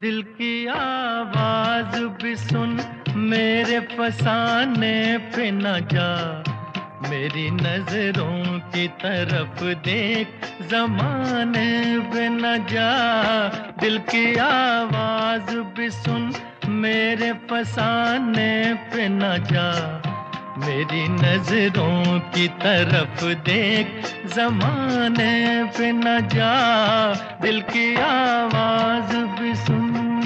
दिल की आवाज भी सुन, मेरे फसाने पे न जा। मेरी नजरों की तरफ देख, जमाने पे न जा। दिल की आवाज भी सुन, मेरे फसाने पे न जा। मेरी नजरों की तरफ देख, जमाने पे न जा। दिल की आवाज भी सुन।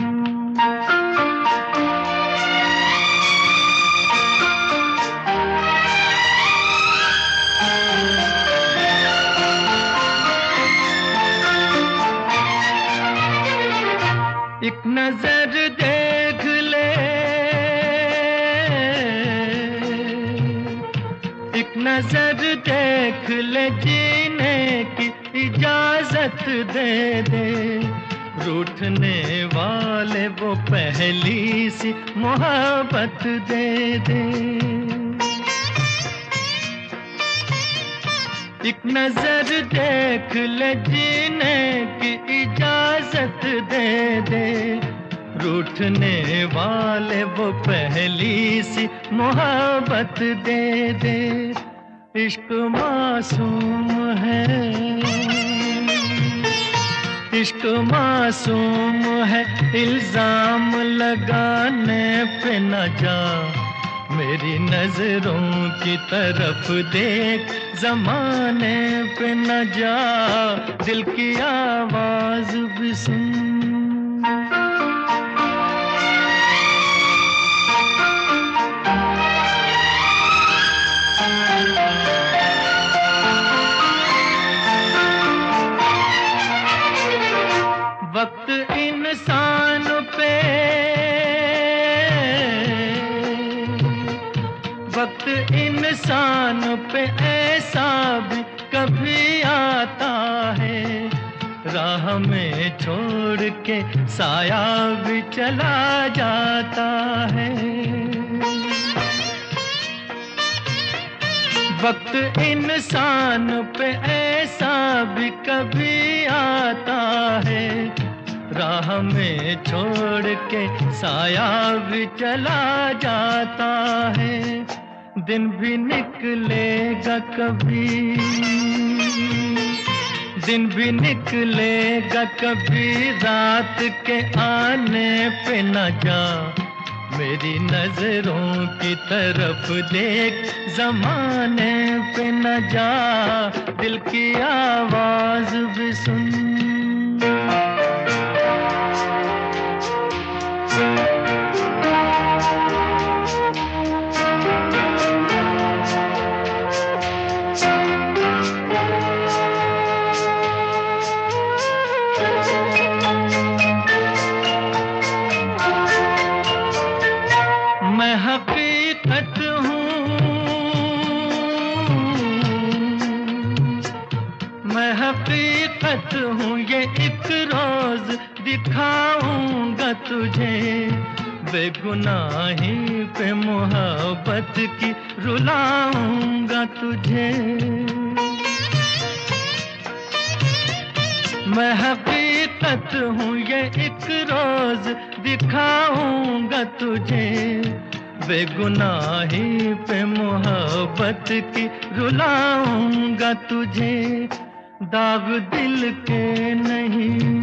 एक नजर देख ले, एक नजर देख ले, जीने की इजाजत दे दे। रूठने वाले वो पहली सी मोहब्बत दे दे। एक नजर देख ले, जीने की इजाजत दे दे। रूठने वाले वो पहली सी मोहब्बत दे दे। इश्क मासूम है, इश्क मासूम है, इल्जाम लगाने पे न जा। मेरी नजरों की तरफ देख, जमाने पे न जा। दिल की आवाज भी सुन। वक्त इंसान पे, वक्त इंसान पे ऐसा भी कभी आता है। राह में छोड़ के साया भी चला जाता है। वक्त इंसान पे ऐसा भी कभी आता है। राह में छोड़ के साया भी चला जाता है। दिन भी निकलेगा कभी, दिन भी निकलेगा कभी, रात के आने पे न जा। मेरी नजरों की तरफ देख, जमाने पे न जा। दिल की आवाज भी सुन। मैं हकीकत हूँ, मैं हकीकत हूँ, ये एक रोज दिखाऊंगा तुझे। बेगुनाही पे मोहब्बत की रुलाऊंगा तुझे। मैं हकीकत हूँ, ये एक रोज दिखाऊंगा तुझे। बेगुनाही पे मोहब्बत की रुलाऊंगा तुझे। दाग दिल के नहीं,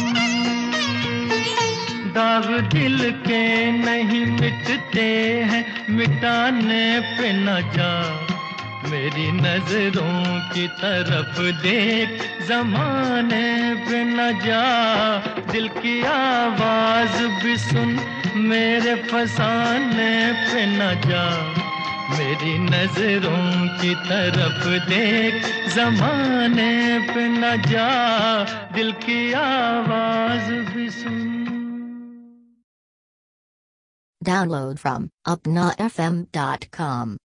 दाग दिल के नहीं मिटते हैं, मिटाने पे न जा। मेरी नजरों की तरफ देख, जमाने पे न जा। दिल की आवाज भी सुन, मेरे फसाने पे न जा। मेरी नजरों की तरफ देख, जमाने पे न जा। दिल की आवाज भी सुन। Download from upnafm.com.